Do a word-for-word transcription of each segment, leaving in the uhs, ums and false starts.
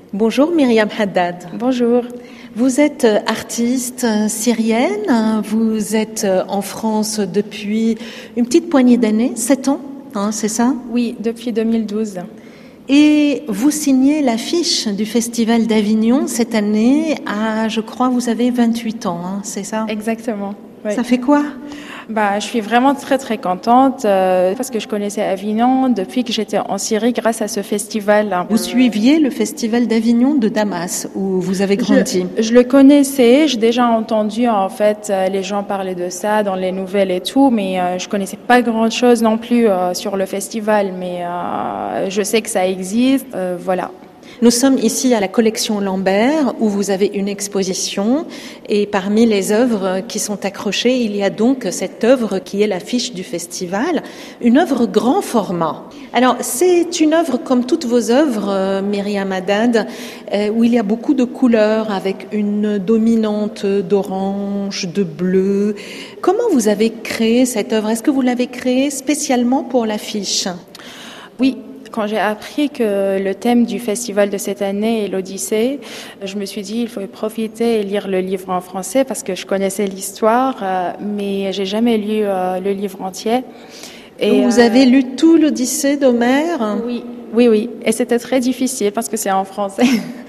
Bonjour Myriam Haddad. Bonjour. Vous êtes artiste syrienne, vous êtes en France depuis une petite poignée d'années, sept ans, hein, c'est ça ? Oui, depuis deux mille douze. Et vous signez l'affiche du Festival d'Avignon cette année à, je crois, vous avez vingt-huit ans, hein, c'est ça ? Exactement. Oui. Ça fait quoi ? Bah, je suis vraiment très très contente euh, parce que je connaissais Avignon depuis que j'étais en Syrie grâce à ce festival. Vous suiviez le Festival d'Avignon de Damas où vous avez grandi. Je, je le connaissais, j'ai déjà entendu en fait les gens parler de ça dans les nouvelles et tout, mais euh, je connaissais pas grand chose non plus euh, sur le festival, mais euh, je sais que ça existe, euh, voilà. Nous sommes ici à la collection Lambert où vous avez une exposition et parmi les œuvres qui sont accrochées, il y a donc cette œuvre qui est l'affiche du festival, une œuvre grand format. Alors c'est une œuvre comme toutes vos œuvres, Myriam Haddad, où il y a beaucoup de couleurs avec une dominante d'orange, de bleu. Comment vous avez créé cette œuvre ? Est-ce que vous l'avez créée spécialement pour l'affiche ? Oui. Quand j'ai appris que le thème du festival de cette année est l'Odyssée, je me suis dit il faut profiter et lire le livre en français parce que je connaissais l'histoire, euh, mais j'ai jamais lu euh, le livre entier. Et Donc vous euh, avez lu tout l'Odyssée d'Homère ? Oui, oui, oui. Et c'était très difficile parce que c'est en français,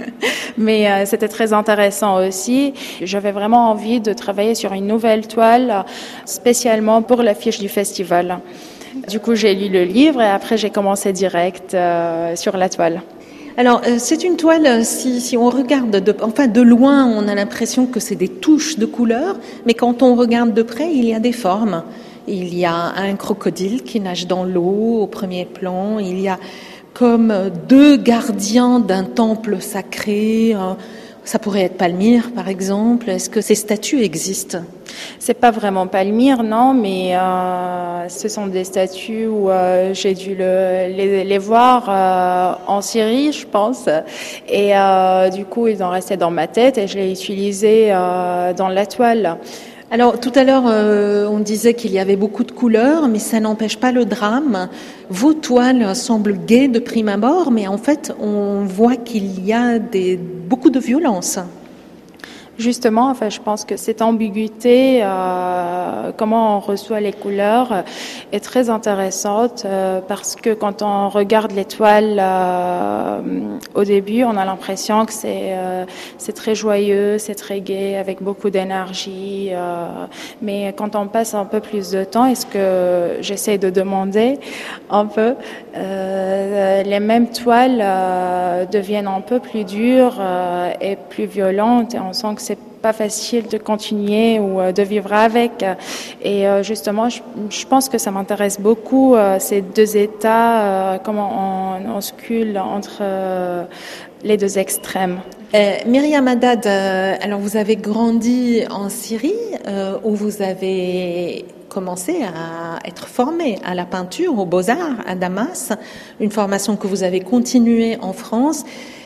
mais euh, c'était très intéressant aussi. J'avais vraiment envie de travailler sur une nouvelle toile spécialement pour l'affiche du festival. Du coup, j'ai lu le livre et après, j'ai commencé direct euh, sur la toile. Alors, euh, c'est une toile, si, si on regarde, de, enfin de loin, on a l'impression que c'est des touches de couleurs, mais quand on regarde de près, il y a des formes. Il y a un crocodile qui nage dans l'eau au premier plan, il y a comme deux gardiens d'un temple sacré. Euh, Ça pourrait être Palmyre, par exemple. Est-ce que ces statues existent ? C'est pas vraiment Palmyre, non, mais euh, ce sont des statues où euh, j'ai dû le, les, les voir euh, en Syrie, je pense. Et euh, du coup, ils ont resté dans ma tête et je l'ai utilisé euh, dans la toile. Alors, tout à l'heure, euh, on disait qu'il y avait beaucoup de couleurs, mais ça n'empêche pas le drame. Vos toiles semblent gaies de prime abord, mais en fait, on voit qu'il y a des, beaucoup de violence. Justement, enfin, je pense que cette ambiguïté, euh, comment on reçoit les couleurs, est très intéressante euh, parce que quand on regarde les toiles euh, au début, on a l'impression que c'est euh, c'est très joyeux, c'est très gai, avec beaucoup d'énergie. Euh, mais quand on passe un peu plus de temps, est-ce que j'essaie de demander un peu, euh, les mêmes toiles euh, deviennent un peu plus dures euh, et plus violentes, et on sent que c'est pas facile de continuer ou de vivre avec. Et justement, je, je pense que ça m'intéresse beaucoup, ces deux états, comment on, on scule entre les deux extrêmes. Euh, Myriam Haddad, euh, alors vous avez grandi en Syrie, euh, où vous avez commencé à être formée à la peinture, aux Beaux-Arts, à Damas, une formation que vous avez continuée en France.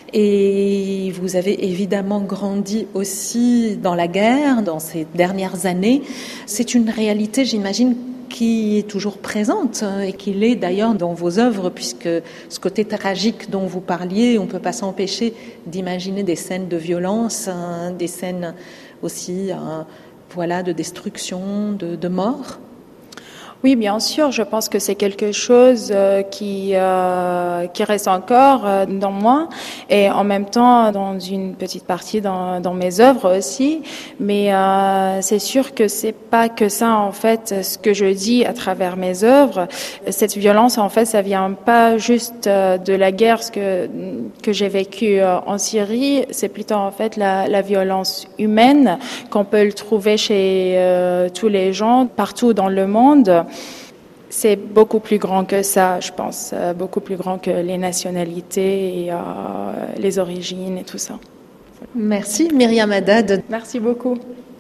Et vous avez évidemment grandi aussi dans la guerre, dans ces dernières années. C'est une réalité, j'imagine, qui est toujours présente et qui l'est d'ailleurs dans vos œuvres, puisque ce côté tragique dont vous parliez, on ne peut pas s'empêcher d'imaginer des scènes de violence, hein, des scènes aussi hein, voilà, de destruction, de, de mort. Oui, bien sûr. Je pense que c'est quelque chose euh, qui euh, qui reste encore euh, dans moi et en même temps dans une petite partie dans dans mes œuvres aussi. Mais euh, c'est sûr que c'est pas que ça en fait ce que je dis à travers mes œuvres. Cette violence en fait, ça vient pas juste euh, de la guerre ce que que j'ai vécu euh, en Syrie. C'est plutôt en fait la la violence humaine qu'on peut le trouver chez euh, tous les gens partout dans le monde. C'est beaucoup plus grand que ça, je pense, beaucoup plus grand que les nationalités et euh, les origines et tout ça. Merci Myriam Haddad. Merci beaucoup.